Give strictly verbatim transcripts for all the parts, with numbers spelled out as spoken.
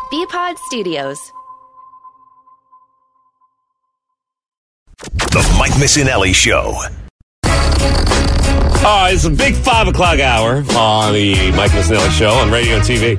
B-Pod Studios. The Mike Missinelli Show. Oh, it's a big five o'clock hour on the Mike Missinelli Show on radio and T V.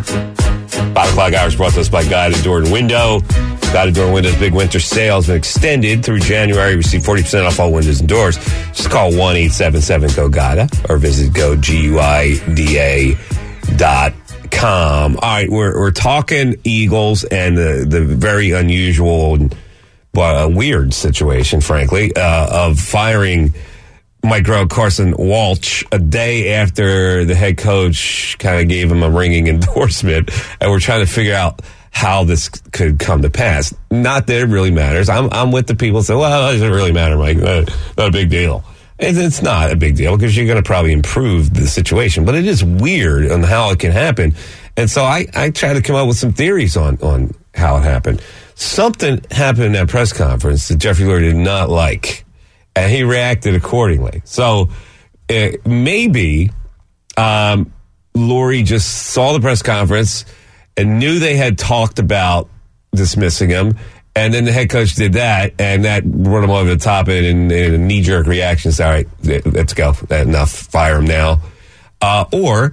five o'clock hour is brought to us by Guided Door and Window. Guided Door and Window's big winter sale has been extended through January. Receive forty percent off all windows and doors. Just call one eight seven seven G O G U I D A or visit go G U I D A dot com. All right, we're we're talking Eagles and the, the very unusual and uh, weird situation, frankly, uh, of firing Mike Groh, Carson Walch, a day after the head coach kind of gave him a ringing endorsement, and we're trying to figure out how this could come to pass. Not that it really matters. I'm I'm with the people who say, well, it doesn't really matter, Mike. Not, not a big deal. And it's not a big deal because you're going to probably improve the situation. But it is weird on how it can happen. And so I, I try to come up with some theories on, on how it happened. Something happened in that press conference that Jeffrey Lurie did not like. And he reacted accordingly. So uh, maybe um, Lurie just saw the press conference and knew they had talked about dismissing him. And then the head coach did that, and that brought him over the top in, in a knee-jerk reaction. All right, let's go. Enough. Fire him now. Uh, or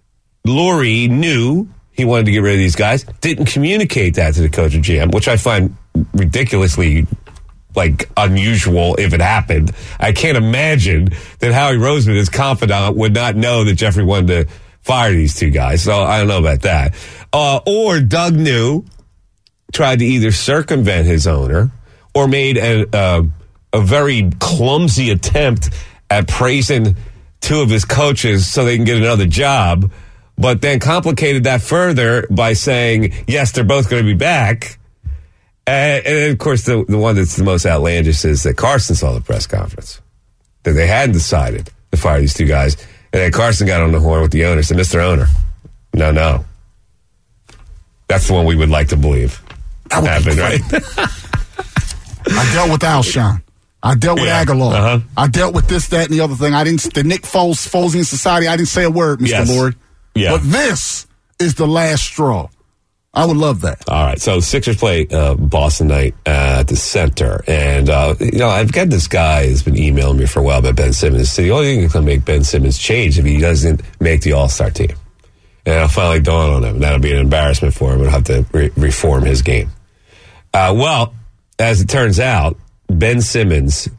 Lurie knew he wanted to get rid of these guys, didn't communicate that to the coach or G M, which I find ridiculously like unusual if it happened. I can't imagine that Howie Roseman, his confidant, would not know that Jeffrey wanted to fire these two guys. So I don't know about that. Uh, or Doug knew, tried to either circumvent his owner or made a, uh, a very clumsy attempt at praising two of his coaches so they can get another job, but then complicated that further by saying, yes, they're both going to be back. And, and of course, the, the one that's the most outlandish is that Carson saw the press conference, that they hadn't decided to fire these two guys. And then Carson got on the horn with the owner, said, Mister Owner, no, no. That's the one we would like to believe happened, right? I dealt with Alshon. I dealt with Yeah. Aguilar. Uh-huh. I dealt with this, that, and the other thing. I didn't, the Nick Foles, Folesian Society, I didn't say a word, Mister Yes. Lurie. Yeah. But this is the last straw. I would love that. All right, so Sixers play uh, Boston night at the Center, and uh, you know I've got this guy who's been emailing me for a while about Ben Simmons. So the only thing that's going to make Ben Simmons change if he doesn't make the All-Star team, and it'll finally dawn on him. That'll be an embarrassment for him. He'll have to re- reform his game. Uh, well, as it turns out, Ben Simmons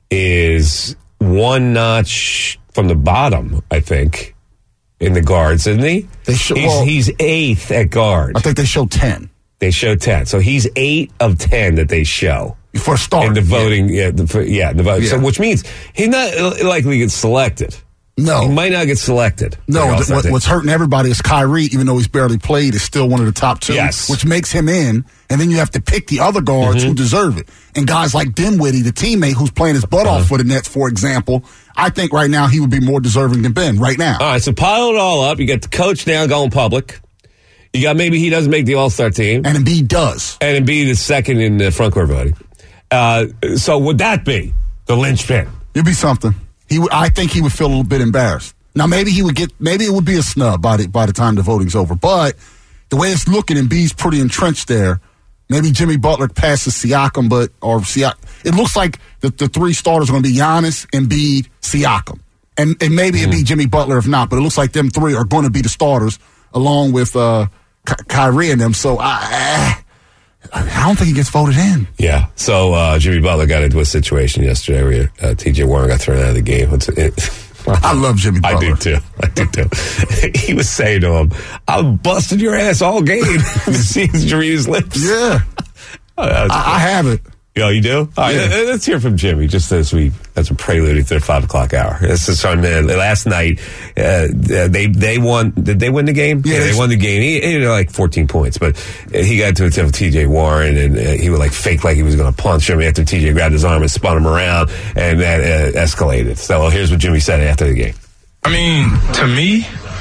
is one notch from the bottom, I think, in the guards, isn't he? They show, he's, well, he's eighth at guard. I think they show ten. They show ten. So he's eight of ten that they show. For a start. In the voting, yeah, yeah, the, for, yeah, the voting. Yeah. So which means he's not likely to get selected. No. He might not get selected. No, th- what, what's hurting everybody is Kyrie, even though he's barely played, is still one of the top two, Yes. which makes him in. And then you have to pick the other guards Mm-hmm. who deserve it. And guys like Dinwiddie, the teammate who's playing his butt Uh-huh. off for the Nets, for example, I think right now he would be more deserving than Ben right now. All right, so pile it all up. You got the coach now going public. You got maybe he doesn't make the All-Star team. And Embiid does. And Embiid is second in the front court voting. Uh, so would that be the linchpin? It'd be something. He, would, I think he would feel a little bit embarrassed. Now, maybe he would get, maybe it would be a snub by the, by the time the voting's over. But the way it's looking, Embiid's pretty entrenched there. Maybe Jimmy Butler passes Siakam, but, or Siakam. It looks like the, the three starters are going to be Giannis, Embiid, Siakam. And, and maybe it'd be Jimmy Butler if not, but it looks like them three are going to be the starters along with, uh, Ky- Kyrie and them. So I, I don't think he gets voted in. Yeah. So uh, Jimmy Butler got into a situation yesterday where uh, T J Warren got thrown out of the game. It's, it, I love Jimmy Butler. I do too. I do too. He was saying to him, "I'm busting your ass all game." To see his Jimme's lips. Yeah. Oh, I, I have it. Yo, you do? All right, Yeah. let's hear from Jimmy, just as we, as a prelude to the five o'clock hour. This is our man. Last night, uh, they they won. Did they win the game? Yeah, yeah they, they won the game. He, he had like fourteen points, but he got to a with T J Warren, and uh, he would like fake like he was going to punch him after T J grabbed his arm and spun him around, and that uh, escalated. So here's what Jimmy said after the game. I mean, to me,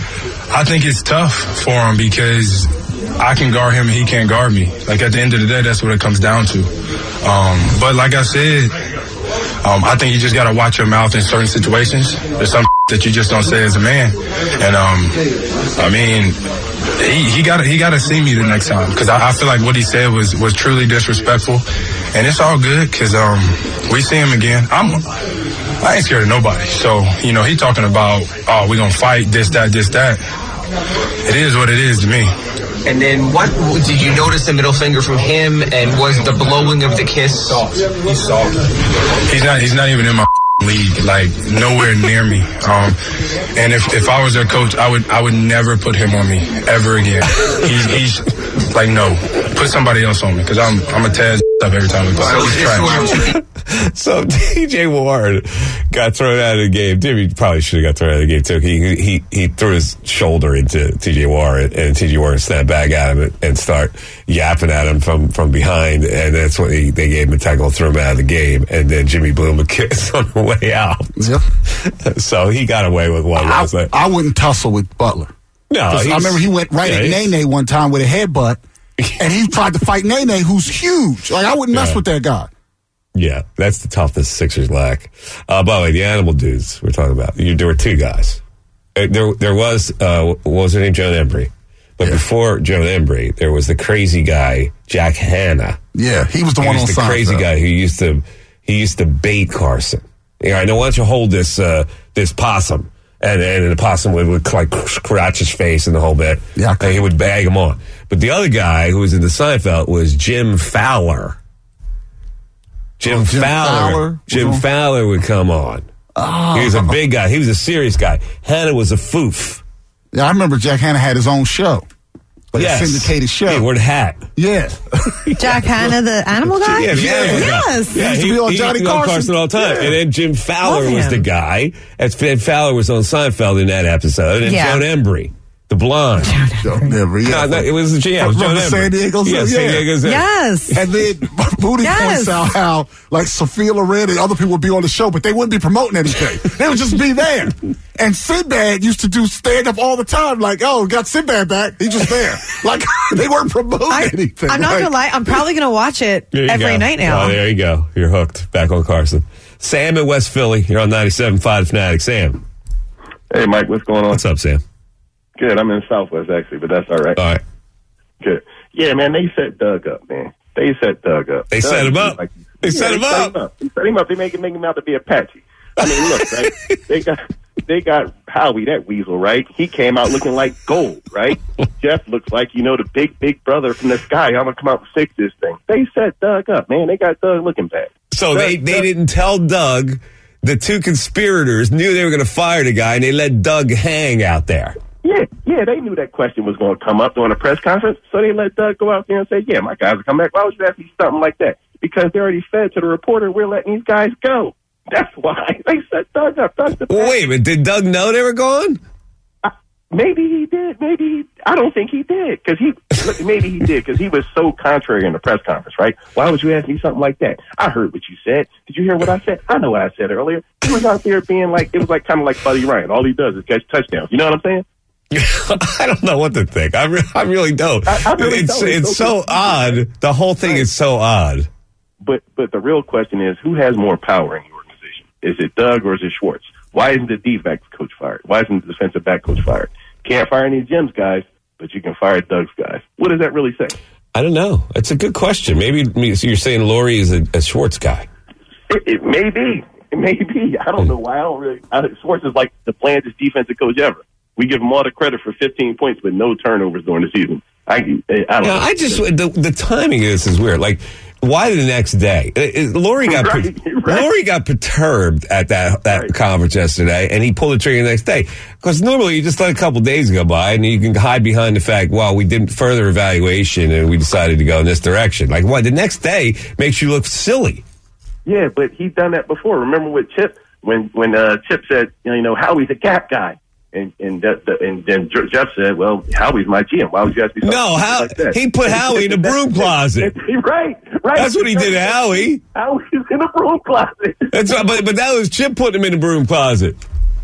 I think it's tough for him because I can guard him and he can't guard me. Like, at the end of the day, that's what it comes down to. Um, but like I said, um, I think you just got to watch your mouth in certain situations. There's some that you just don't say as a man. And, um, I mean, he he got he got to see me the next time, because I, I feel like what he said was was truly disrespectful, and it's all good because um we see him again. I'm I ain't scared of nobody. So you know, he talking about, oh, we gonna fight, this that this that. It is what it is to me. And then what did you notice the middle finger from him, and was the blowing of the kiss? Soft. He's soft. He's not. He's not even in my league. Like nowhere near me. Um, and if, if I was their coach, I would I would never put him on me ever again. He's, he's like, no, put somebody else on me, because I'm I'm a Taz up every time we play. So He's trash. So T J Ward got thrown out of the game. Timmy probably should have got thrown out of the game too. He he he threw his shoulder into T J Ward, and T J Ward snapped back at him and, and start yapping at him from, from behind, and that's when he, they gave him a tackle, threw him out of the game, and then Jimmy blew him a kiss on the way out. Yep. So he got away with one last I, night. I wouldn't tussle with Butler. No, I remember he went right yeah, at Nene one time with a headbutt, and he tried to fight Nene, who's huge. Like, I wouldn't mess Yeah. with that guy. Yeah, that's the toughness Sixers lack. Uh, by the way, the animal dudes we're talking about, you, there were two guys. Uh, There there was, uh, what was her name, Joan Embry. But Yeah. before Joan Embry, there was the crazy guy, Jack Hanna. Yeah, he was the He one was on the Seinfeld. crazy guy who used to he used to bait Carson. You know, I know, why don't you hold this uh, this possum? And, and the possum would, would like scratch his face and the whole bit. Yeah. And he would bag him on. But the other guy who was in the Seinfeld was Jim Fowler. Jim, Oh, Jim Fowler. Fowler? Jim Mhm. Fowler would come on. Oh. He was a big guy. He was a serious guy. Hanna was a foof. Yeah, I remember Jack Hanna had his own show. Like Yes. a syndicated show. He wore the hat. Yeah. Jack Hanna, the animal guy? Yeah, the animal guy. Yes. Yeah, He used to be on Johnny used to on Carson. all the time. Yeah. And then Jim Fowler Love was him. the guy. And Fred Fowler was on Seinfeld in that episode. And Yeah. Joan Embry, the blonde. Don't never, yeah. No, no, it was, yeah, it was Joan Remember Embry. San Diego's- Yeah, San yeah. Diego's. Yes. And then Booty Yes. points out how, like, Sophia Loren and other people would be on the show, but they wouldn't be promoting anything. They would just be there. And Sinbad used to do stand-up all the time, like, oh, got Sinbad back. He's just there. Like, they weren't promoting I, anything. I'm not Like, going to lie. I'm probably going to watch it There you every go. night now. Oh, there you go. You're hooked. Back on Carson. Sam in West Philly. You're on ninety-seven point five Fanatic. Sam. Hey, Mike, what's going on? What's up, Sam? Good. I'm in Southwest, actually, but that's all right. All right. Good. Yeah, man, they set Doug up, man. They set Doug up. They Doug set him is up. like- They Yeah, set him up. They set him up. They make him, make him out to be Apache. I mean, look, right? They got they got Howie, that weasel, right? He came out looking like gold, right? Jeff looks like, you know, the big, big brother from the sky. I'm going to come out and fix this thing. They set Doug up, man. They got Doug looking bad. So Doug- they, they Doug- didn't tell Doug. The two conspirators knew they were going to fire the guy, and they let Doug hang out there. Yeah, yeah, they knew that question was going to come up during a press conference, so they let Doug go out there and say, yeah, my guys will come back. Why would you ask me something like that? Because they already said to the reporter, we're letting these guys go. That's why they set Doug up. Doug's the Well, wait a minute. Did Doug know they were gone? Maybe he did. Maybe he, I don't think he did. Because he, look, maybe he did because he was so contrary in the press conference, right? Why would you ask me something like that? I heard what you said. Did you hear what I said? I know what I said earlier. He was out there being like, it was like kind of like Buddy Ryan. All he does is catch touchdowns. You know what I'm saying? I don't know what to think. I, re- I really don't. I- I really it's don't. it's It's so okay. odd. The whole thing Right. is so odd. But but the real question is, who has more power in the organization? Is it Doug or is it Schwartz? Why isn't the D-backs coach fired? Why isn't the defensive back coach fired? Can't fire any of Jim's guys, but you can fire Doug's guys. What does that really say? I don't know. It's a good question. Maybe so you're saying Laurie is a, a Schwartz guy. It, it may be. It may be. I don't know why. I don't really. I, Schwartz is like the blandest defensive coach ever. We give him all the credit for fifteen points, but no turnovers during the season. I, I don't Yeah, know. I just the, the timing of this is weird. Like, why the next day? Uh, uh, Laurie got Right, per- right. Laurie got perturbed at that that Right. conference yesterday, and he pulled the trigger the next day. Because normally you just let a couple days go by, and you can hide behind the fact, well, we did further evaluation, and we decided to go in this direction. Like, what? The next day makes you look silly. Yeah, but he's done that before. Remember with Chip when when uh, Chip said, you know, Howie's a gap guy. And and that, the, and then Jeff said, "Well, Howie's my G M. Why would you ask me?" something No, how like that? he put Howie in the broom closet. right, right. That's what he did to Howie. Howie's in the broom closet. That's right, but but that was Chip putting him in the broom closet.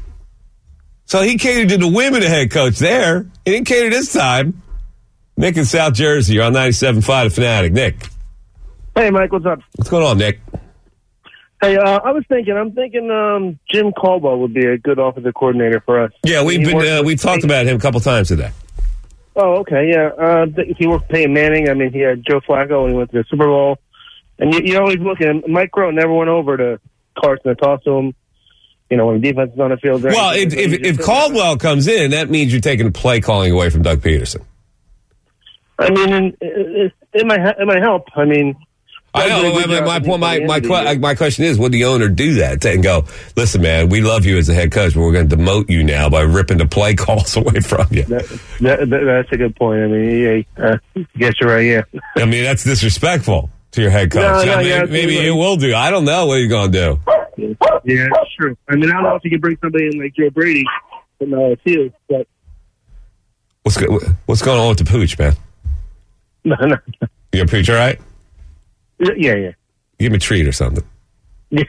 So he catered to the women, the head coach there. He didn't cater this time. Nick in South Jersey, you're on ninety-seven point five The Fanatic. Nick, Hey, Mike, what's up? what's going on, Nick? Hey, uh, I was thinking, I'm thinking um, Jim Caldwell would be a good offensive coordinator for us. Yeah, we've He been worked uh, with we talked State- about him a couple times today. Oh, okay, yeah. Uh, th- he worked with Peyton Manning. I mean, he had Joe Flacco when he went to the Super Bowl. And you, you always look at Mike Crow never went over to Carson to talk to him. You know, when the defense is on the field. Well, if, if, if Caldwell comes in, that means you're taking the play calling away from Doug Peterson. I mean, it, it, it might it might help. I mean, I know. My my my, my, my, my, my question is, would the owner do that and go, listen, man, we love you as a head coach, but we're going to demote you now by ripping the play calls away from you? That, that, that, that's a good point. I mean, yeah, uh, I guess you're right, yeah. I mean, that's disrespectful to your head coach. No, no, I mean, yeah, maybe he will do. I don't know what he's going to do. Yeah, that's true. I mean, I don't know if you can bring somebody in like Joe Brady from the field, but What's go- what's going on with the pooch, man? no, no. You a pooch, all right? Yeah, yeah. Give him a treat or something. Yeah.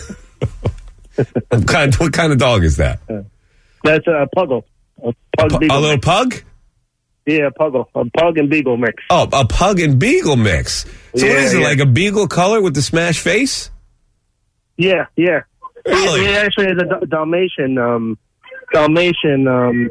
What kind, what kind of dog is that? That's a puggle. A pug Pu- beagle a little mix. pug? Yeah, a puggle. A pug and beagle mix. Oh, a pug and beagle mix. So Yeah, what is it, yeah. like a beagle color with the smashed face? Yeah, yeah. Really? He, he actually has a Dal- Dalmatian, um, Dalmatian, um,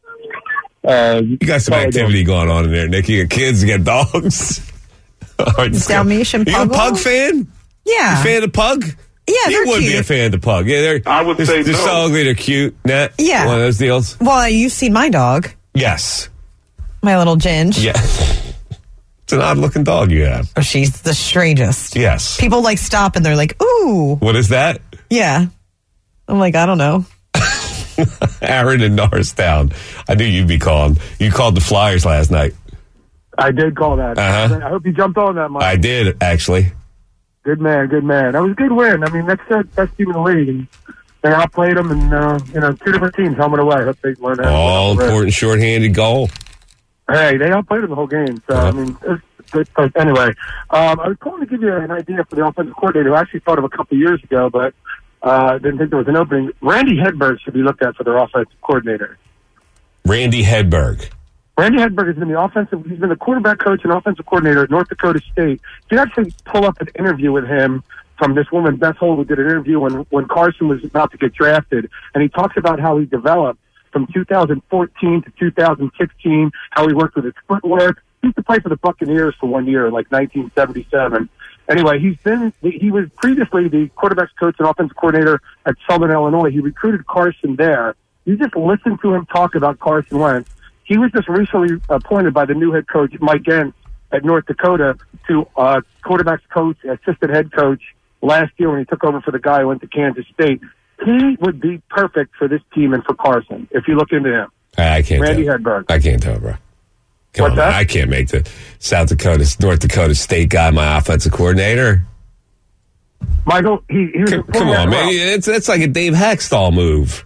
uh, You got some color activity going on in there, Nick. You got kids, you got dogs. All right, let's go. Dalmatian You a puggle? pug fan? Yeah. You fan of pug? Yeah, You they're would be a cute. fan of the pug. Yeah, they're, I would they're, say they're no. so ugly, they're cute. Nat? Yeah. One of those deals? Well, you've seen my dog, Yes. my little Ginge. Yeah. It's an odd-looking dog you have. Oh, she's the strangest. Yes. People like stop and they're like, ooh. What is that? Yeah. I'm like, I don't know. Aaron in Norristown. I knew you'd be calling. You called the Flyers last night. I did call that. Uh-huh. I hope you jumped on that, Mike. I did, actually. Good man, good man. That was a good win. I mean, that's the best team in the league. And they outplayed them, and, uh, you know, two different teams home and away. Hope they learn how to All win out the important shorthanded goal. rest. Hey, they outplayed them the whole game. So, Uh-huh. I mean, it's good. But anyway, um, I was calling to give you an idea for the offensive coordinator who I actually thought of a couple of years ago, but uh, didn't think there was an opening. Randy Hedberg should be looked at for their offensive coordinator. Randy Hedberg. Randy Hedberg has been the offensive, he's been the quarterback coach and offensive coordinator at North Dakota State. You can actually pull up an interview with him from this woman, Beth Holt, who did an interview when, when Carson was about to get drafted. And he talks about how he developed from two thousand fourteen to two thousand sixteen, how he worked with his footwork. He used to play for the Buccaneers for one year in like nineteen seventy-seven. Anyway, he's been, he was previously the quarterback's coach and offensive coordinator at Southern Illinois. He recruited Carson there. You just listen to him talk about Carson Wentz. He was just recently appointed by the new head coach, Mike Gentz, at North Dakota to uh, quarterback's coach, assistant head coach last year when he took over for the guy who went to Kansas State. He would be perfect for this team and for Carson if you look into him. I can't Randy tell. Hedberg. I can't tell, bro. Come What's on, that? man. I can't make the South Dakota, North Dakota State guy my offensive coordinator. Michael, he, he was Come, come on, man. It's, it's like a Dave Hackstall move.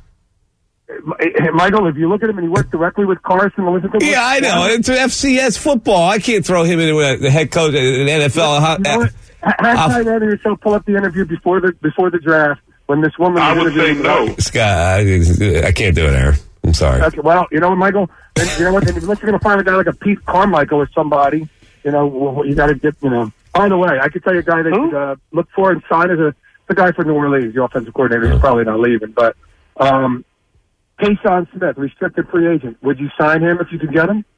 Michael, if you look at him and he worked directly with Carson, and listen to him. Yeah, I know. It's F C S football. I can't throw him into a, the head coach in the N F L. You know what? Hashtag Randy yourself pull up the interview before the before the draft when this woman. I was would say interviewing- no. Scott, I, I can't do it, Aaron. I'm sorry. Okay, well, you know what, Michael? Then, you know what? Unless you're going to find a guy like a Pete Carmichael or somebody, you know, well, you got to get, you know. By the way, I could tell you a guy that you should uh, look for and sign as a the guy for New Orleans, the offensive coordinator. He's probably not leaving, but um, Kayshawn Smith, restricted free agent. Would you sign him if you could get him?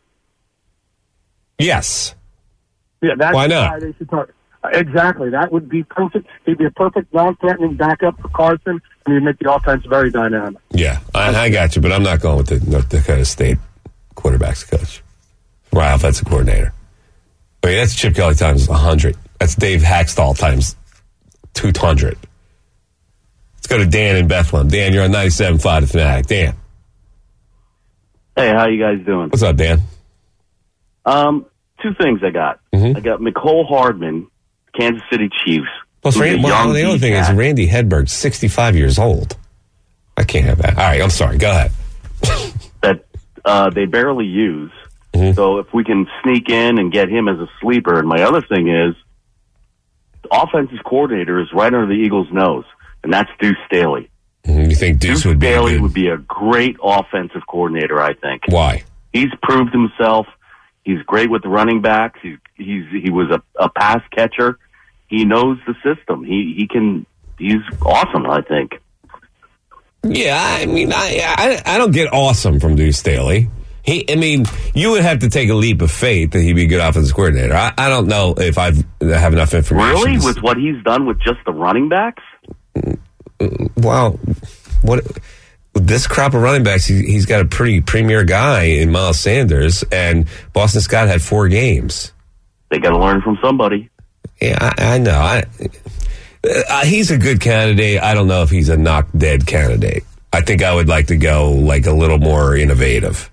Yes. Yeah, that's Why the not? guy they should talk. Exactly. That would be perfect. He'd be a perfect non-threatening backup for Carson, and he'd make the offense very dynamic. Yeah, I, I got you, but I'm not going with the North Dakota State quarterbacks coach, my offensive coordinator. I mean, that's Chip Kelly times one hundred. That's Dave Hackstall times two hundred. Let's go to Dan in Bethlehem. Dan, you're on ninety-seven point five The Fanatic. Dan. Hey, how you guys doing? What's up, Dan? Um, two things I got. Mm-hmm. I got Mecole Hardman, Kansas City Chiefs. Plus, who's a Randy, well, young the other thing is D-back. Randy Hedberg's sixty-five years old. I can't have that. All right, I'm sorry. Go ahead. that uh, they barely use. Mm-hmm. So if we can sneak in and get him as a sleeper. And my other thing is, the offensive coordinator is right under the Eagles' nose, and that's Deuce Staley. Mm, You think Deuce Deuce would be Staley good? would be a great offensive coordinator, I think. Why? He's proved himself. He's great with the running backs. He's, he's he was a, a pass catcher. He knows the system. He he can. He's awesome, I think. Yeah, I mean, I, I I don't get awesome from Deuce Staley. He, I mean, you would have to take a leap of faith that he'd be a good offensive coordinator. I, I don't know if I've, I have enough information. Really? to- With what he's done with just the running backs? Well, what this crop of running backs, he, he's got a pretty premier guy in Miles Sanders, and Boston Scott had four games. They got to learn from somebody. Yeah, I, I know. I, uh, he's a good candidate. I don't know if he's a knock dead candidate. I think I would like to go like a little more innovative.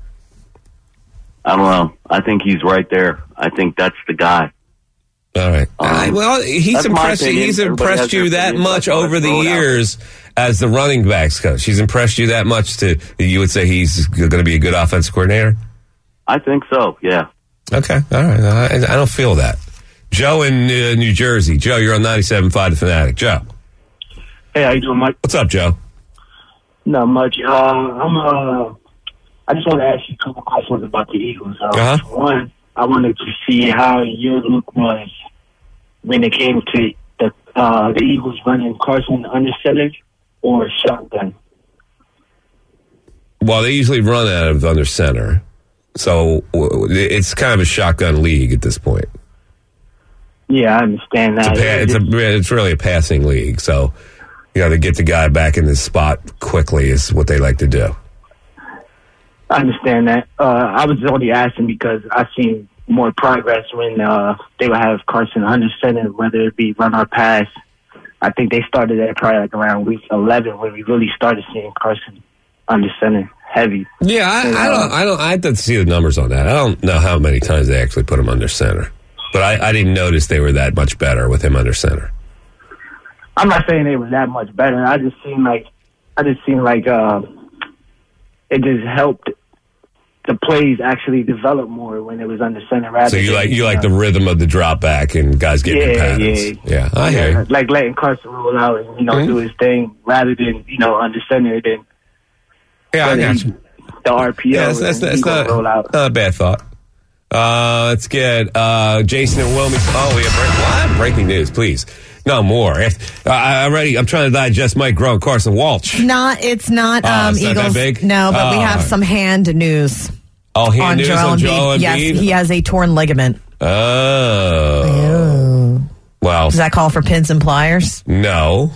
I don't know. I think he's right there. I think that's the guy. All right. Um, I, well, he's that's my impressed. opinion. He's Everybody impressed has their you that opinion. much That's why I over the throw it out. years as the running backs coach. He's impressed you that much to you would say he's going to be a good offensive coordinator. I think so. Yeah. Okay. All right. I, I don't feel that. Joe in uh, New Jersey. Joe, you're on ninety-seven point five The Fanatic. Joe. Hey, how you doing, Mike? What's up, Joe? Not much. Uh, I'm. Uh, I just want to ask you a couple questions about the Eagles. Uh, Uh-huh. One, I wanted to see how your look was when it came to the uh, the Eagles running Carson under center or shotgun. Well, they usually run out of under center, so it's kind of a shotgun league at this point. Yeah, I understand It's, a that. pa- it's, a, it's really a passing league, so you got to get the guy back in his spot quickly is what they like to do. I understand that. Uh, I was only asking because I've seen more progress when uh, they would have Carson under center, whether it be run or pass. I think they started at probably like around week eleven when we really started seeing Carson under center heavy. Yeah, I, And, I uh, don't. I don't. I have to see the numbers on that. I don't know how many times they actually put him under center, but I, I didn't notice they were that much better with him under center. I'm not saying they were that much better. I just seem like I just seem like uh, it just helped the plays actually develop more when it was under center. Rather So you than, like you like know, the rhythm of the drop back and guys getting in Yeah, patterns. yeah. Yeah, I hear you. like letting Carson roll out and you know Mhm. do his thing rather than you know under center. Then Yeah, I letting got you. the R P O. Yeah, that's, that's, and that's he gonna not, roll out. not a bad thought. Uh, let's get uh, Jason and Wilmington. Oh, we have break, what? breaking news, please. No more. If, uh, I already, I'm trying to digest Mike Groh and Carson Walsh. Not, it's not Oh, um, it's not that Eagles. Eagles. big? No, but we Oh. have some hand news Oh, he on news Joel on Embiid. Joel Embiid? Yes, he has a torn ligament. Oh. Well, Does that call for pins and pliers? no.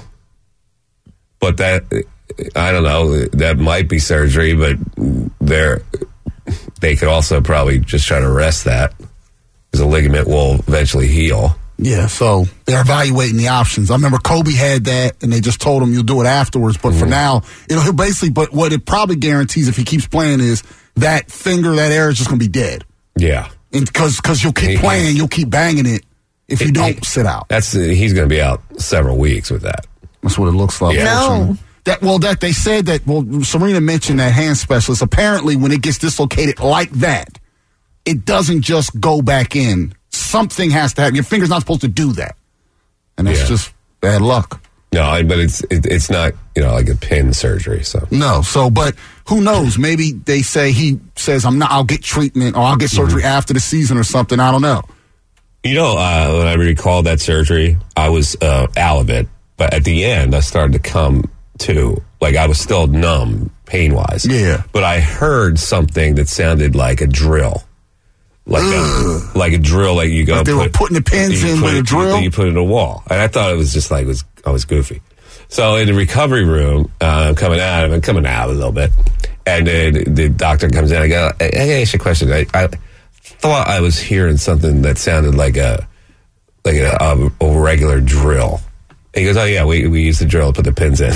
But that, I don't know, that might be surgery, but they're, they could also probably just try to rest that because the ligament will eventually heal. Yeah, so they're evaluating the options. I remember Kobe had that, and they just told him you'll do it afterwards. But Mm-hmm. for now, it'll he'll basically. But what it probably guarantees if he keeps playing is that finger, that area is just going to be dead. Yeah. Because because you'll keep He- playing, you'll keep banging it if you He- don't he- sit out. That's he's going to be out several weeks with that. That's what it looks like. Yeah. No. unfortunately. That well, that they said that. Well, Serena mentioned that hand specialist. Apparently, when it gets dislocated like that, it doesn't just go back in. Something has to happen. Your finger's not supposed to do that, and that's Yeah. just bad luck. No, I- but it's it, it's not you know like a pin surgery. So No, so but who knows? Maybe they say he says I'm not. I'll get treatment or I'll get surgery after the season or something. I don't know. you know uh, when I recalled that surgery, I was uh, out of it, but at the end I started to come to. Like I was still numb pain wise. Yeah. But I heard something that sounded like a drill. Like a, like a drill, like you go. Like they were put- putting the pins you in put with it- a drill? You, you put it in a wall, and I thought it was just like it was. I was goofy. So in the recovery room, uh, I'm coming out. I'm coming out a little bit, and then the doctor comes in. I go, "I I gotta ask you a question. I, I thought I was hearing something that sounded like a like a, a, a regular drill." And he goes, "Oh yeah, we we use the drill to put the pins in."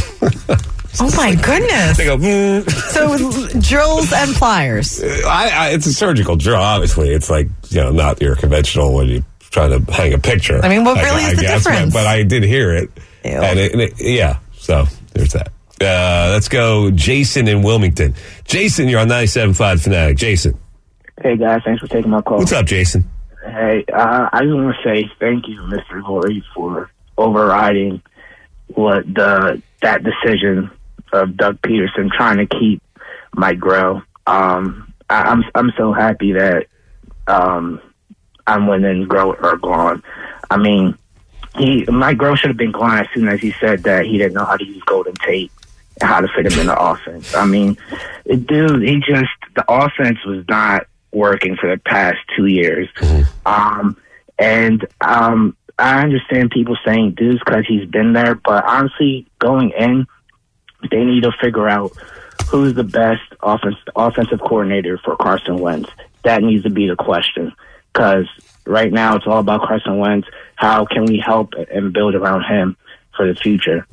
Oh my goodness. They go, mm. So it was drills and pliers. I, I, it's a surgical drill, obviously. It's like, you know, not your conventional when you try to hang a picture. I mean, what I- really I is the guess, difference? But, but I did hear it. Ew. And it, and it. Yeah, so there's that. Uh, let's go Jason in Wilmington. Jason, you're on ninety-seven point five Fanatic. Jason. Hey, guys. Thanks for taking my call. What's up, Jason? Hey, uh, I just want to say thank you, Mister Horry, for overriding what the that decision of Doug Peterson trying to keep Mike Groh. Um, I, I'm I'm so happy that um, I'm winning Groh are gone. I mean, he Mike Groh should have been gone as soon as he said that he didn't know how to use Golden Tate and how to fit him in the offense. I mean, it, dude, he just the offense was not working for the past two years. Um, and um, I understand people saying Deuce because he's been there, but honestly, going in, they need to figure out who's the best offense, offensive coordinator for Carson Wentz. That needs to be the question, because right now it's all about Carson Wentz. How can we help and build around him for the future?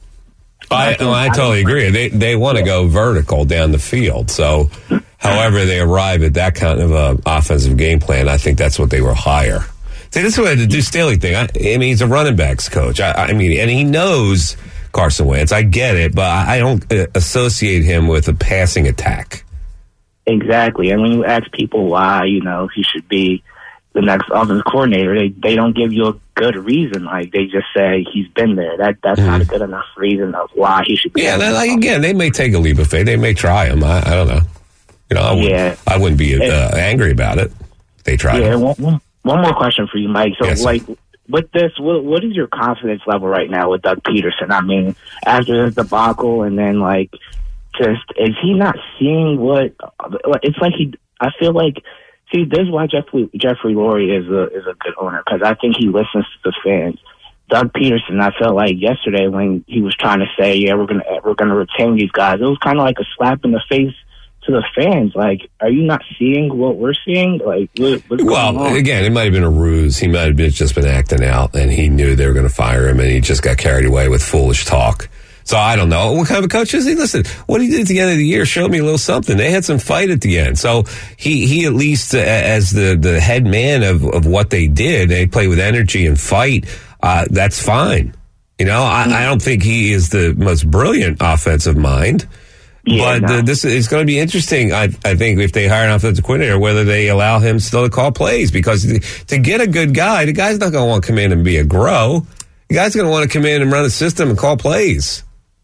I, oh, I totally agree. They they want to go vertical down the field. So, however they arrive at that kind of a offensive game plan, I think that's what they will hire. See, this is what the Deuce Staley thing. I, I mean, he's a running backs coach. I, I mean, and he knows Carson Wentz. I get it, but I don't associate him with a passing attack. Exactly. And when you ask people why, you know, he should be the next offensive coordinator, they, they don't give you a good reason. Like, they just say he's been there. That That's mm. not a good enough reason of why he should be. Yeah, like, again, they may take a leap of faith. They may try him. I, I don't know. You know, I wouldn't, yeah. I wouldn't be uh, angry about it if they tried yeah, him. One, one, one more question for you, Mike. So, yes. like, with this, what, what is your confidence level right now with Doug Peterson? I mean, after this debacle, and then, like, just, is he not seeing what, it's like he, I feel like, see, this is why Jeffrey, Jeffrey Lurie is a, is a good owner, because I think he listens to the fans. Doug Peterson, I felt like yesterday when he was trying to say, yeah, we're going to, we're going to retain these guys, it was kind of like a slap in the face to the fans. Like, are you not seeing what we're seeing? Like, what, what's well, going on? Again, it might have been a ruse. He might have been, just been acting out, and he knew they were going to fire him, and he just got carried away with foolish talk. So I don't know. What kind of a coach is he? Listen, what he did at the end of the year showed me a little something. They had some fight at the end. So he, he at least, uh, as the, the head man of, of what they did, they play with energy and fight. Uh, that's fine. You know, I, I don't think he is the most brilliant offensive mind. Yeah, but no. uh, this is going to be interesting, I, I think, if they hire an offensive coordinator, whether they allow him still to call plays. Because to get a good guy, the guy's not going to want to come in and be a grow. The guy's going to want to come in and run a system and call plays.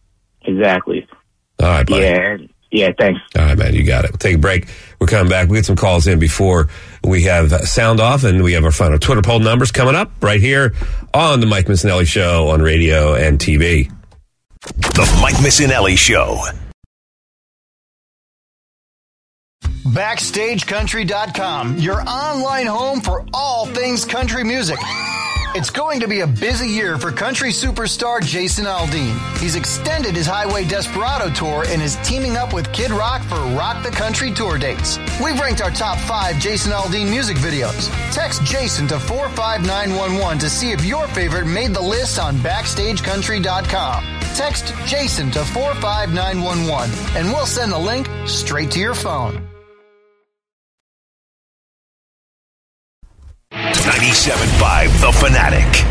Exactly. All right, buddy. Yeah, yeah, thanks. All right, man, you got it. We'll take a break. We're coming back. We get some calls in before we have sound off, and we have our final Twitter poll numbers coming up right here on the Mike Missinelli Show on radio and T V. The Mike Missinelli Show. Backstage Country dot com, your online home for all things country music. It's going to be a busy year for country superstar Jason Aldean. He's extended his Highway Desperado tour and is teaming up with Kid Rock for Rock the Country tour dates. We've ranked our top five Jason Aldean music videos. Text Jason to four five nine one one to see if your favorite made the list on Backstage Country dot com. Text Jason to four five nine one one and we'll send the link straight to your phone. ninety-seven point five The Fanatic.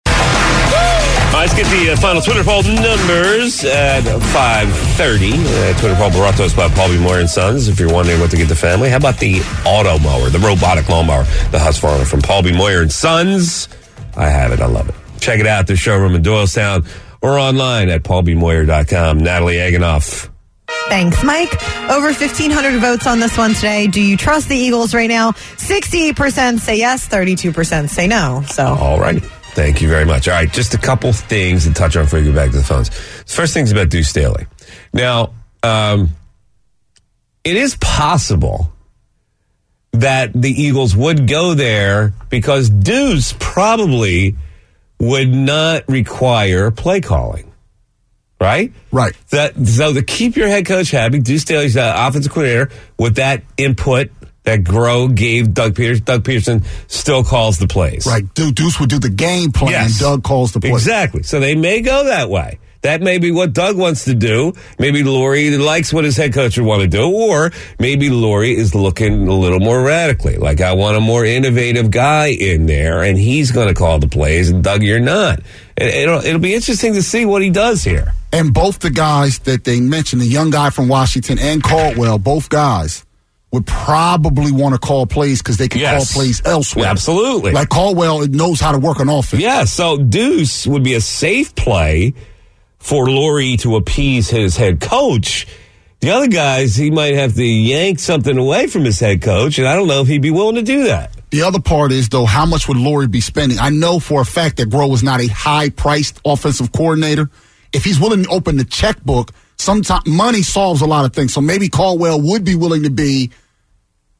All right, let's get the uh, final Twitter poll numbers at five thirty. Uh, Twitter poll brought to us by Paul B. Moyer and Sons, if you're wondering what to get the family. How about the auto mower, the robotic lawnmower, the Husqvarna from Paul B. Moyer and Sons? I have it. I love it. Check it out, the showroom in Doylestown or online at paul b moyer dot com. Natalie Aganoff. Thanks, Mike. Over fifteen hundred votes on this one today. Do you trust the Eagles right now? sixty-eight percent say yes, thirty-two percent say no. So, all right. Thank you very much. All right, just a couple things to touch on before we go back to the phones. The first thing is about Deuce Staley. Now, um, it is possible that the Eagles would go there because Deuce probably would not require play calling. Right? Right. That, so to keep your head coach happy, Deuce Staley's uh, offensive coordinator, with that input that Groh gave Doug Peterson, Doug Peterson still calls the plays. Right. Deuce would do the game plan, yes. and Doug calls the plays. Exactly. So they may go that way. That may be what Doug wants to do. Maybe Lurie likes what his head coach would want to do, or maybe Lurie is looking a little more radically. Like, I want a more innovative guy in there, and he's going to call the plays, and Doug, you're not. It'll, it'll be interesting to see what he does here. And both the guys that they mentioned, the young guy from Washington and Caldwell, both guys would probably want to call plays because they can yes. call plays elsewhere. Yeah, absolutely. Like Caldwell knows how to work on offense. Yeah, so Deuce would be a safe play for Lurie to appease his head coach. The other guys, he might have to yank something away from his head coach, and I don't know if he'd be willing to do that. The other part is, though, how much would Lurie be spending? I know for a fact that Groh is not a high-priced offensive coordinator. If he's willing to open the checkbook, sometimes money solves a lot of things. So maybe Caldwell would be willing to be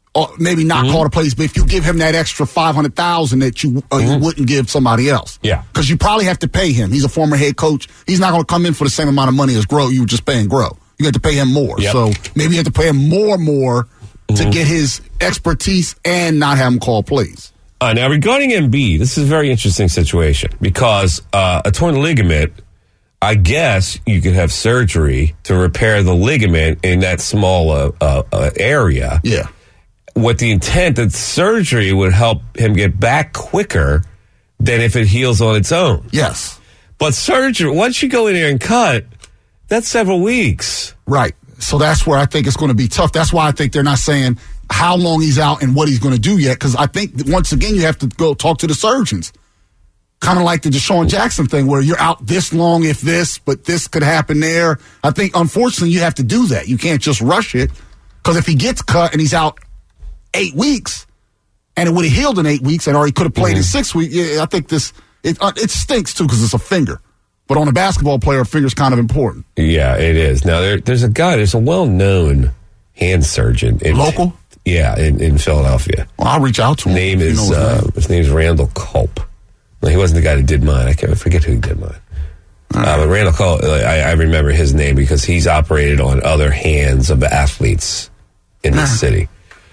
or maybe not mm-hmm. call the plays, but if you give him that extra five hundred thousand dollars that you uh, mm-hmm. you wouldn't give somebody else. Yeah. Because you probably have to pay him. He's a former head coach. He's not going to come in for the same amount of money as Grow. You were just paying Grow. You have to pay him more. Yep. So maybe you have to pay him more, more mm-hmm. to get his expertise and not have him call plays. Uh, now, regarding Embiid, this is a very interesting situation because uh, a torn ligament, I guess you could have surgery to repair the ligament in that small uh, uh, uh, area. Yeah. With the intent that surgery would help him get back quicker than if it heals on its own. Yes. But surgery, once you go in there and cut, that's several weeks. Right. So that's where I think it's going to be tough. That's why I think they're not saying how long he's out and what he's going to do yet, because I think, once again, you have to go talk to the surgeons. Kind of like the Deshaun Jackson thing where you're out this long if this, but this could happen there. I think, unfortunately, you have to do that. You can't just rush it, because if he gets cut and he's out eight weeks, and it would have healed in eight weeks, and or he could have played mm-hmm. in six weeks, yeah, I think this, it, uh, it stinks, too, because it's a finger. But on a basketball player, a finger's kind of important. Yeah, it is. Now, there, there's a guy, there's a well-known hand surgeon. In, Local? Yeah, in, in Philadelphia. Well, I'll reach out to him. Name is, his, uh, name. his name is Randall Culp. No, he wasn't the guy that did mine. I can't I forget who did mine. Right. Uh, but Randall Culp, I, I remember his name because he's operated on other hands of athletes in the city.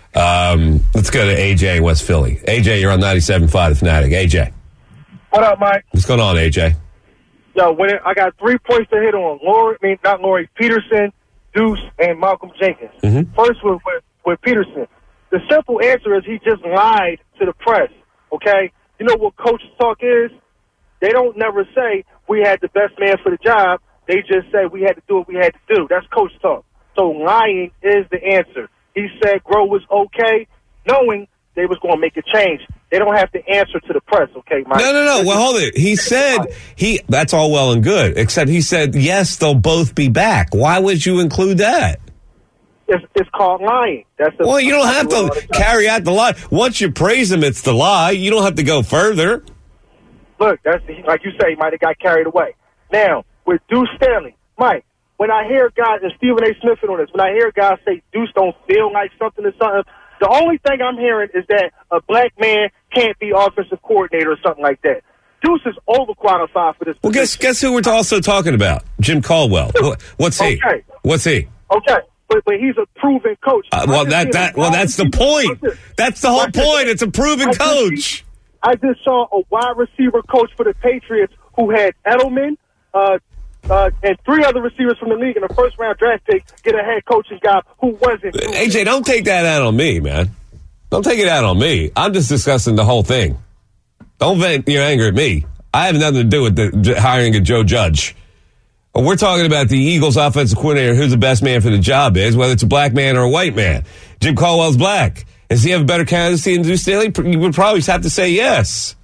Um, let's go to A J in West Philly. A J, you're on ninety-seven point five The Fanatic. A J. What up, Mike? What's going on, A J? Yo, when it, I got three points to hit on. Lori, I mean, not Lori, Peterson, Deuce, and Malcolm Jenkins. Mm-hmm. First with, with, with Peterson. The simple answer is he just lied to the press, okay? You know what coach talk is? They don't never say we had the best man for the job. They just say we had to do what we had to do. That's coach talk. So lying is the answer. He said Grow was okay, knowing they was going to make a change. They don't have to answer to the press, okay, Mike? No, no, no. Well, hold it. He said he. That's all well and good, except he said, yes, they'll both be back. Why would you include that? It's, it's called lying. That's the, well, you don't have to carry out the lie. Once you praise them, it's the lie. You don't have to go further. Look, that's like you say, he might have got carried away. Now, with Deuce Stanley, Mike, when I hear guys, and Stephen A. Smith on this, when I hear guys say Deuce don't feel like something or something, the only thing I'm hearing is that a black man can't be offensive coordinator or something like that. Deuce is overqualified for this Well, guess guess who we're also talking about? Jim Caldwell. What's he? Okay. What's he? Okay. But, but he's a proven coach. Uh, well, that that well, that's the point. That's the whole point. It's a proven I coach. Just, I just saw a wide receiver coach for the Patriots who had Edelman uh, uh, and three other receivers from the league in the first round draft pick get a head coaching job who wasn't. A J, don't take that out on me, man. Don't take it out on me. I'm just discussing the whole thing. Don't vent your anger at me. I have nothing to do with the hiring of Joe Judge. We're talking about the Eagles offensive coordinator, who's the best man for the job is, whether it's a black man or a white man. Jim Caldwell's black. Does he have a better candidacy than Deuce Staley? You would probably have to say yes.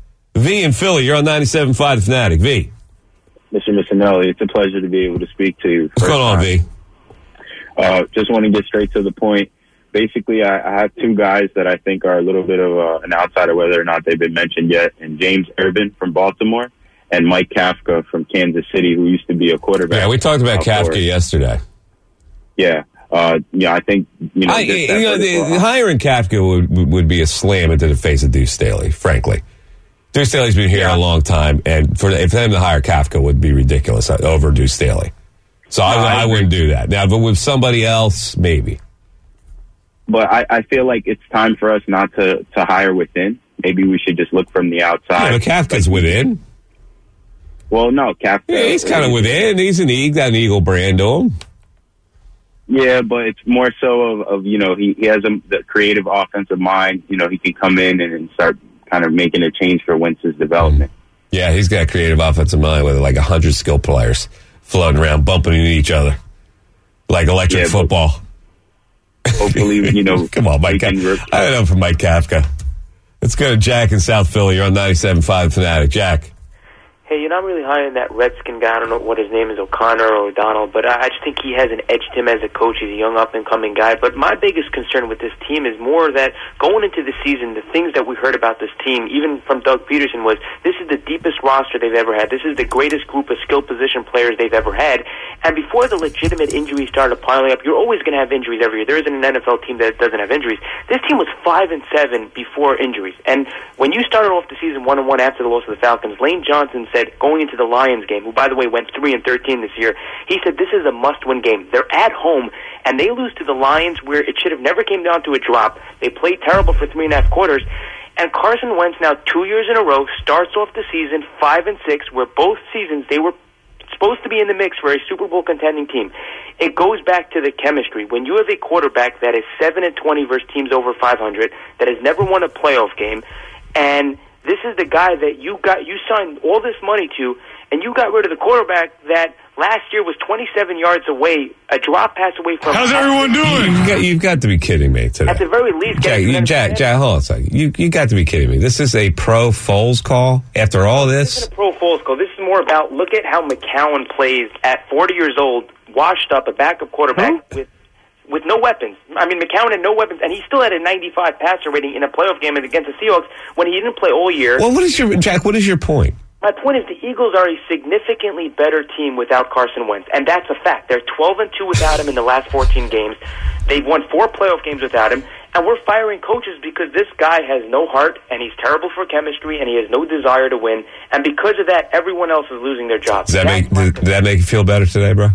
V in Philly, you're on ninety-seven point five The Fanatic. V. Mister Missinelli, it's a pleasure to be able to speak to you. What's going on, time. V? Uh, just want to get straight to the point. Basically, I, I have two guys that I think are a little bit of uh, an outsider, whether or not they've been mentioned yet, and James Urban from Baltimore and Mike Kafka from Kansas City, who used to be a quarterback. Yeah, we talked about Kafka yesterday. Yeah. Uh, yeah, I think, you know, I, you know the, hiring Kafka would would be a slam into the face of Deuce Staley, frankly. Deuce Staley's been here yeah. a long time, and for, for them to hire Kafka would be ridiculous over Deuce Staley. So no, I, I, I wouldn't do that. Now, but with somebody else, maybe. But I, I feel like it's time for us not to, to hire within. Maybe we should just look from the outside. Yeah, but Kafka's like, within. Well, no, Kafka. Yeah, he's kind of within. He's an Eagle, got an Eagle brand to him. Yeah, but it's more so of, of you know, he, he has a the creative offensive mind. You know, he can come in and, and start kind of making a change for Wentz's development. Yeah, he's got a creative offensive mind with like a hundred skill players floating around, bumping into each other like electric yeah, football. Hopefully, you know. Come on, Mike. I don't know for Mike Kafka. Let's go to Jack in South Philly. You're on ninety-seven point five Fanatic. Jack. Hey, you're not really high on that Redskin guy. I don't know what his name is, O'Connor or O'Donnell, but I, I just think he has an edge to him as a coach. He's a young up-and-coming guy. But my biggest concern with this team is more that going into the season, the things that we heard about this team, even from Doug Peterson, was this is the deepest roster they've ever had. This is the greatest group of skill position players they've ever had. And before the legitimate injuries started piling up, you're always going to have injuries every year. There isn't an N F L team that doesn't have injuries. This team was five and seven before injuries. And when you started off the season one and one after the loss of the Falcons, Lane Johnson said, going into the Lions game, who, by the way, went three and thirteen this year, he said this is a must-win game. They're at home, and they lose to the Lions where it should have never came down to a drop. They played terrible for three and a half quarters. And Carson Wentz now two years in a row starts off the season five and six, where both seasons they were supposed to be in the mix for a Super Bowl contending team. It goes back to the chemistry. When you have a quarterback that is seven and twenty versus teams over five hundred, that has never won a playoff game, and this is the guy that you got, you signed all this money to, and you got rid of the quarterback that last year was twenty-seven yards away, a drop pass away from. How's everyone doing? You've got, you've got to be kidding me today. At the very least, Jack, you, Jack, Jack, hold on a second. You you got to be kidding me. This is a pro Foles call after all this. This isn't a pro Foles call. This is more about look at how McCown plays at forty years old, washed up, a backup quarterback huh? with. with no weapons. I mean, McCown had no weapons, and he still had a ninety-five passer rating in a playoff game against the Seahawks when he didn't play all year. Well, what is your, Jack, what is your point? My point is the Eagles are a significantly better team without Carson Wentz, and that's a fact. They're twelve and two without him in the last fourteen games. They've won four playoff games without him, and we're firing coaches because this guy has no heart, and he's terrible for chemistry, and he has no desire to win, and because of that, everyone else is losing their jobs. Does that, make, did, did that make you feel better today, bro?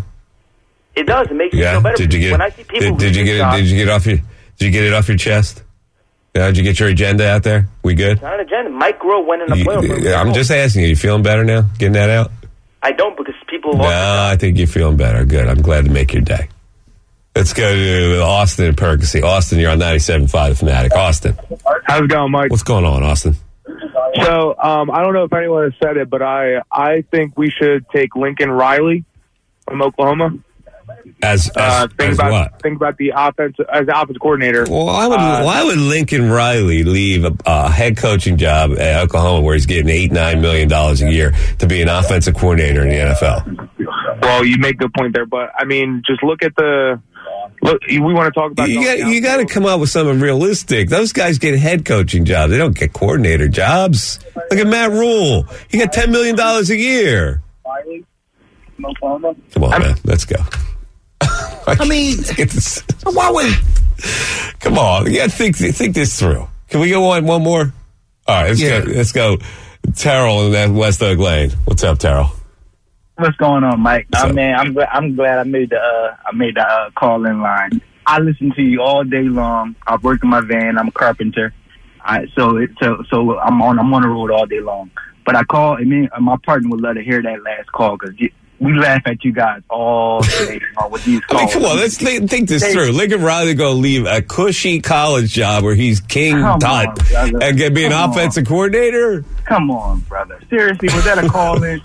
It does. It makes yeah. me feel better. Did you get? When I see people did, did you get? It, did you get off your? Did you get it off your chest? Yeah, did you get your agenda out there? We good? It's not an agenda. Mike Groh went in a you, playoff. Yeah, I'm just asking you. You feeling better now? Getting that out? I don't because people. No, I think you're feeling better. Good. I'm glad to make your day. Let's go to Austin and Percy. Austin, you're on ninety-seven point five The Fanatic. Austin, how's it going, Mike? What's going on, Austin? So um, I don't know if anyone has said it, but I I think we should take Lincoln Riley from Oklahoma. As, as, uh, think as about what? think about the offense as the offensive coordinator. Well, why would uh, why would Lincoln Riley leave a, a head coaching job at Oklahoma where he's getting eight nine million dollars a year to be an offensive coordinator in the N F L? Well, you make a good point there, but I mean, just look at the look. We want to talk about you got you got to come up with something realistic. Those guys get head coaching jobs; they don't get coordinator jobs. Look at Matt Rule; he got ten million dollars a year. Come on, man, let's go. I mean, why would? Come on, you got to think think this through. Can we go on one more? All right, let's Yeah. go. Let's go. Terrell in that West Oak Lane. What's up, Terrell? What's going on, Mike? What's I up? mean, I'm glad, I'm glad I made the uh, I made the uh, call in line. I listen to you all day long. I work in my van. I'm a carpenter. I, so it, so so I'm on I'm on the road all day long. But I call. I mean, my partner would love to hear that last call because we laugh at you guys all day long with these I calls. mean, come on, let's think, think this They- through. Lincoln Riley going to leave a cushy college job where he's king Come tut on, brother. and get be an Come on. offensive coordinator. Come on, brother. Seriously, was that a call in?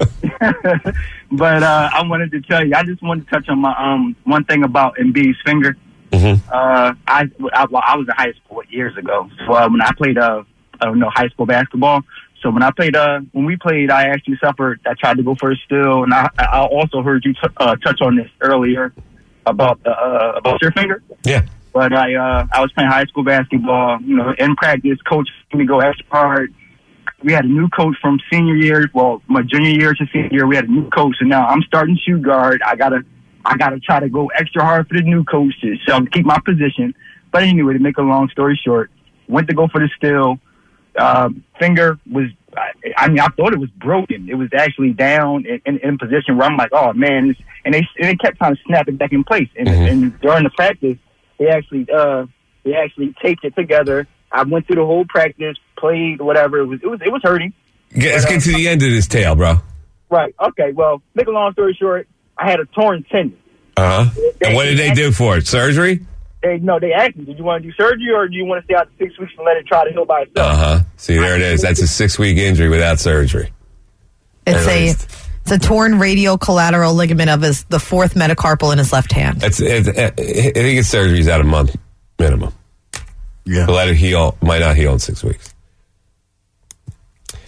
But uh, I wanted to tell you, I just wanted to touch on my um one thing about Embiid's finger. Mm-hmm. Uh, I, I, well, I was in high school years ago. So uh, when I played, uh, I don't know, high school basketball. So when I played, uh, when we played, I actually suffered. I tried to go for a steal, and I, I also heard you t- uh, touch on this earlier about uh, about your finger. Yeah. But I, uh, I was playing high school basketball. You know, in practice, coach made me go extra hard. We had a new coach from senior year. Well, my junior year to senior year, we had a new coach, and now I'm starting shoot guard. I gotta, I gotta try to go extra hard for the new coach to so keep my position. But anyway, to make a long story short, went to go for the steal. Um, finger was, I, I mean, I thought it was broken. It was actually down in, in, in position where I'm like, oh man, this, and they and they kept trying to snap it back in place. And, Mm-hmm. and during the practice, they actually, uh, they actually taped it together. I went through the whole practice, played whatever. It was, it was, it was hurting. Get, let's But, uh, get to the end of this tale, bro. Right. Okay. Well, make a long story short, I had a torn tendon. Uh huh. And what did they do for it? Surgery? They no, they asked me, did you want to do surgery or do you want to stay out six weeks and let it try to heal by itself? Uh huh. See, there it is. That's a six week injury without surgery. It's a it's a torn radial collateral ligament of his the fourth metacarpal in his left hand. It's, it's, I think it's surgery is out a month minimum. Yeah. To let it heal, might not heal in six weeks.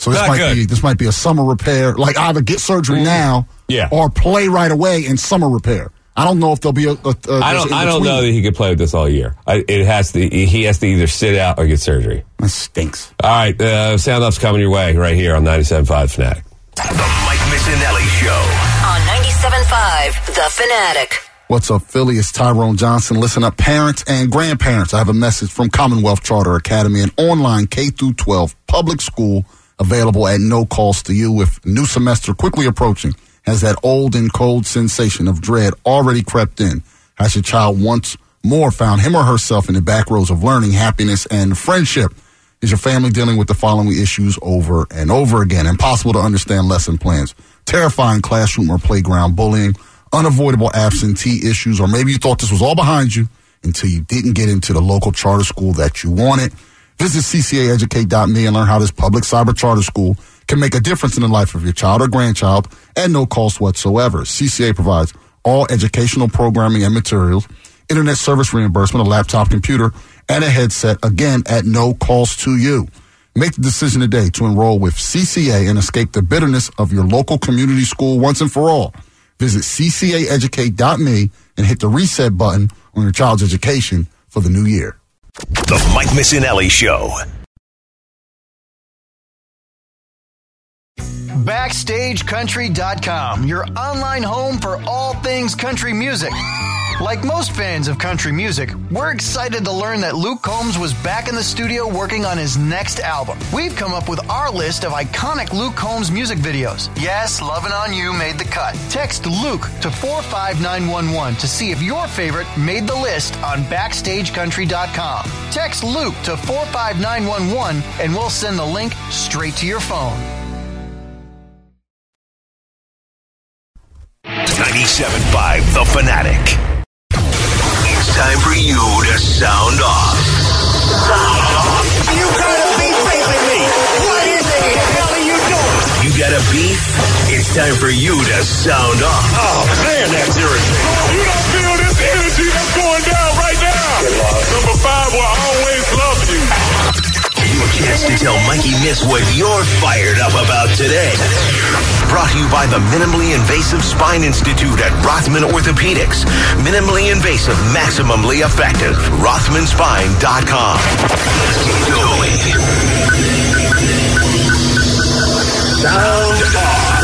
So this Not might good. be this might be a summer repair. Like either get surgery Mm. now, Yeah. or play right away in summer repair. I don't know if there'll be a. a, a I don't. I don't know that he could play with this all year. I, it has to. He has to either sit out or get surgery. That stinks. All right, uh, sound off's coming your way right here on ninety-seven point five Fanatic. The Mike Missinelli Show. On ninety-seven point five The Fanatic. What's up, Philly? It's Tyrone Johnson. Listen up, parents and grandparents. I have a message from Commonwealth Charter Academy, an online K through twelve public school available at no cost to you. With new semester quickly approaching, has that old and cold sensation of dread already crept in? Has your child once more found him or herself in the back rows of learning, happiness, and friendship? Is your family dealing with the following issues over and over again? Impossible to understand lesson plans, terrifying classroom or playground bullying, unavoidable absentee issues, or maybe you thought this was all behind you until you didn't get into the local charter school that you wanted. Visit C C A educate dot me and learn how this public cyber charter school can make a difference in the life of your child or grandchild at no cost whatsoever. C C A provides all educational programming and materials, internet service reimbursement, a laptop computer, and a headset, again, at no cost to you. Make the decision today to enroll with C C A and escape the bitterness of your local community school once and for all. Visit C C A educate dot me and hit the reset button on your child's education for the new year. The Mike Missinelli Show. Backstage Country dot com, your online home for all things country music. Like most fans of country music, we're excited to learn that Luke Combs was back in the studio working on his next album. We've come up with our list of iconic Luke Combs music videos. Yes, Lovin' On You made the cut. Text Luke to four five nine one one to see if your favorite made the list on Backstage Country dot com. Text Luke to four five nine one one and we'll send the link straight to your phone. ninety-seven point five The Fanatic. It's time for you to sound off. Sound off. You got a beef facing me. What in the hell are you doing? You got a beef? It's time for you to sound off. Oh, man, that's irritating. You don't feel this energy that's going down right now. Number five will always love you. Your chance to tell Mikey Miss what you're fired up about today. Brought to you by the Minimally Invasive Spine Institute at Rothman Orthopedics. Minimally invasive, maximally effective. Rothman Spine dot com. Let's get going. Sound off.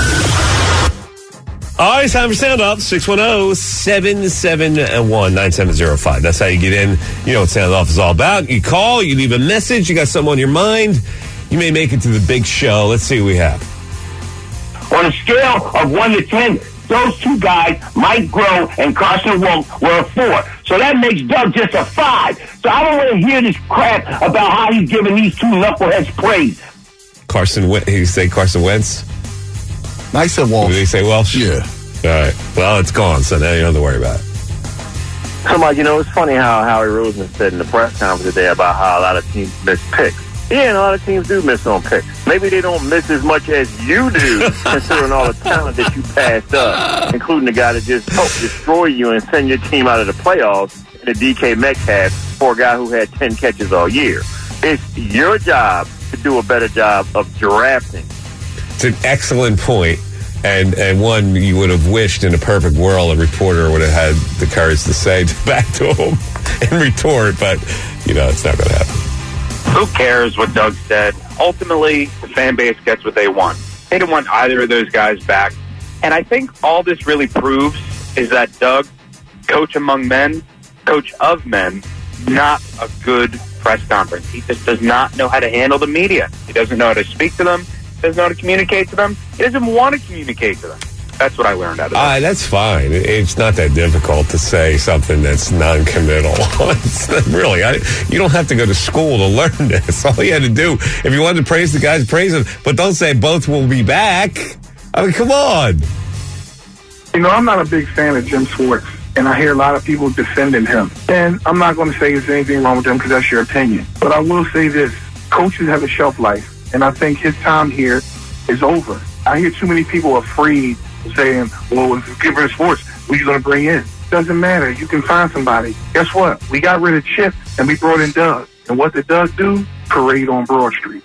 All right, it's time for Sound Off. six one zero, seven seven one, nine seven zero five. That's how you get in. You know what Sound Off is all about. You call, you leave a message, you got something on your mind. You may make it to the big show. Let's see what we have. On a scale of one to ten, those two guys, Mike Groh and Carson Wentz, were a four. So that makes Doug just a five. So I don't want to hear this crap about how he's giving these two knuckleheads praise. Carson Wentz. He say Carson Wentz? I said Walsh. Did he say Welsh? Yeah. All right. Well, it's gone, so now you don't have to worry about it. Come on, you know, it's funny how Howie Roseman said in the press conference today about how a lot of teams miss picks. Yeah, and a lot of teams do miss on picks. Maybe they don't miss as much as you do, considering all the talent that you passed up, including the guy that just helped destroy you and send your team out of the playoffs, and the D K Metcalf, for a guy who had ten catches all year. It's your job to do a better job of drafting. It's an excellent point, and and one you would have wished in a perfect world a reporter would have had the courage to say back to him and retort, but, you know, it's not going to happen. Who cares what Doug said? Ultimately, the fan base gets what they want. They didn't want either of those guys back. And I think all this really proves is that Doug, coach among men, coach of men, not a good press conference. He just does not know how to handle the media. He doesn't know how to speak to them. He doesn't know how to communicate to them. He doesn't want to communicate to them. That's what I learned out of it. Uh, that's fine. It's not that difficult to say something that's non-committal. It's not, really, I, you don't have to go to school to learn this. All you had to do, if you wanted to praise the guys, praise them. But don't say both will be back. I mean, come on. You know, I'm not a big fan of Jim Schwartz, and I hear a lot of people defending him. And I'm not going to say there's anything wrong with him because that's your opinion. But I will say this. Coaches have a shelf life, and I think his time here is over. I hear too many people afraid saying, well, if you get rid of Schwartz, who are you going to bring in? Doesn't matter. You can find somebody. Guess what? We got rid of Chip, and we brought in Doug. And what did Doug do? Parade on Broad Street.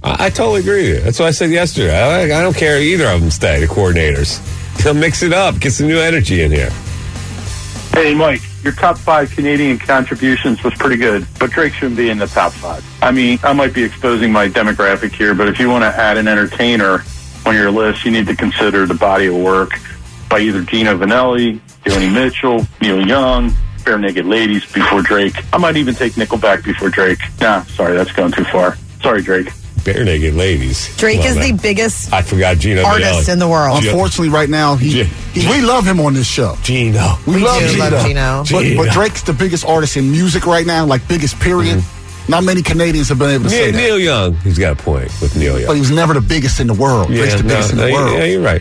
I, I totally agree with you. That's what I said yesterday. I, I don't care either of them stay, the coordinators. They'll mix it up, get some new energy in here. Hey, Mike, your top five Canadian contributions was pretty good, but Drake shouldn't be in the top five. I mean, I might be exposing my demographic here, but if you want to add an entertainer on your list, you need to consider the body of work by either Gino Vanelli, Joni Mitchell, Neil Young, Bare Naked Ladies before Drake. I might even take Nickelback before Drake. Nah, sorry, that's going too far. Sorry, Drake. Bare Naked Ladies. Drake Come on, is man. the biggest I forgot Gino artist Vanelli. in the world. Unfortunately, right now, he, he we love him on this show. Gino. We, We love, do Gino. love Gino. But, Gino. but Drake's the biggest artist in music right now, like biggest period. Mm-hmm. Not many Canadians have been able to say Neil, that. Neil Young, he's got a point with Neil Young. But he was never the biggest in the world. Drake's Yeah, the no, biggest in no, the world. yeah, you're right.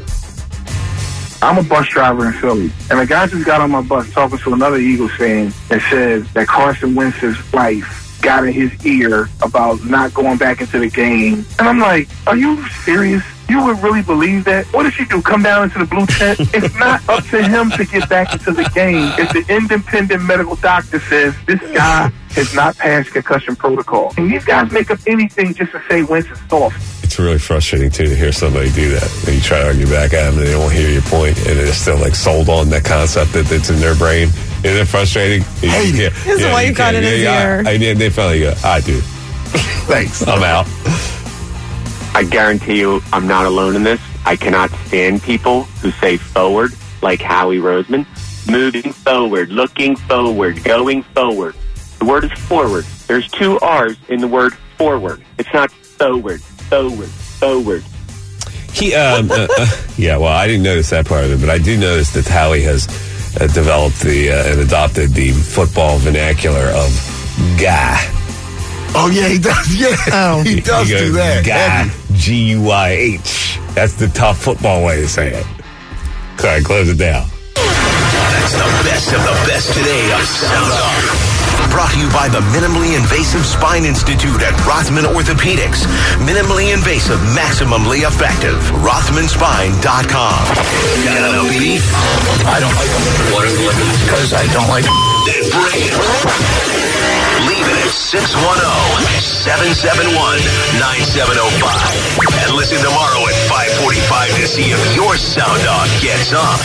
I'm a bus driver in Philly, and a guy just got on my bus talking to another Eagles fan and said that Carson Wentz's wife got in his ear about not going back into the game. And I'm like, are you serious? You would really believe that? What did she do, come down into the blue tent? It's not up to him to get back into the game. If the independent medical doctor says this guy has not passed concussion protocol. And these guys make up anything just to say Wentz is soft. It's really frustrating, too, to hear somebody do that. When you try to argue back at them and they don't hear your point, and they're still, like, sold on that concept that, that's in their brain. Isn't it frustrating? Hate it. His wife got in his ear. I, I, they finally go, I do. Thanks. I'm out. I guarantee you I'm not alone in this. I cannot stand people who say forward, like Howie Roseman. Moving forward, looking forward, going forward. The word is forward. There's two R's in the word forward. It's not forward, forward, forward. He, um, uh, uh, yeah, well, I didn't notice that part of it, but I do notice that Howie has uh, developed the uh, and adopted the football vernacular of guy. Oh, yeah, he does. Yeah, oh. he does he goes, do that. Guy, G U I H. That's the tough football way to say it. All right, close it down. That's the best of the best today on Sound Off. Brought to you by the Minimally Invasive Spine Institute at Rothman Orthopedics. Minimally invasive, maximally effective. Rothman Spine dot com. Got a beef? I don't like them. What is it? Because I don't like then bring it. Leave it at six one zero, seven seven one, nine seven zero five. And listen tomorrow at five forty-five to see if your sound off gets on.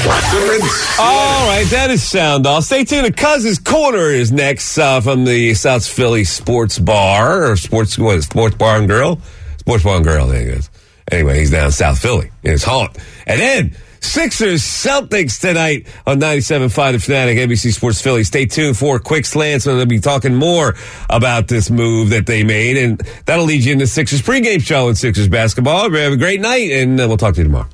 All right, that is Sound Off. Stay tuned. The Cousins Corner is next uh, from the South Philly Sports Bar, or Sports, what is it, Sports Bar and Grill? Sports Bar and Grill, I think it is. Anyway, he's down South Philly in his haunt. And then Sixers Celtics tonight on ninety-seven point five The Fanatic, N B C Sports Philly. Stay tuned for Quick Slants, and they'll be talking more about this move that they made, and that'll lead you into Sixers pregame show and Sixers basketball. Everybody have a great night, and uh, we'll talk to you tomorrow.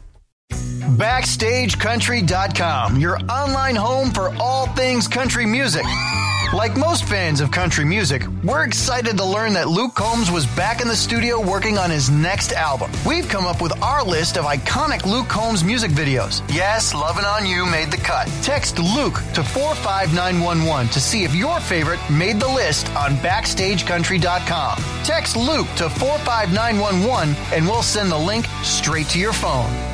Backstage Country dot com, your online home for all things country music. Like most fans of country music, we're excited to learn that Luke Combs was back in the studio working on his next album. We've come up with our list of iconic Luke Combs music videos. Yes, Lovin' On You made the cut. Text Luke to four five nine one one to see if your favorite made the list on Backstage Country dot com. Text Luke to four five nine one one and we'll send the link straight to your phone.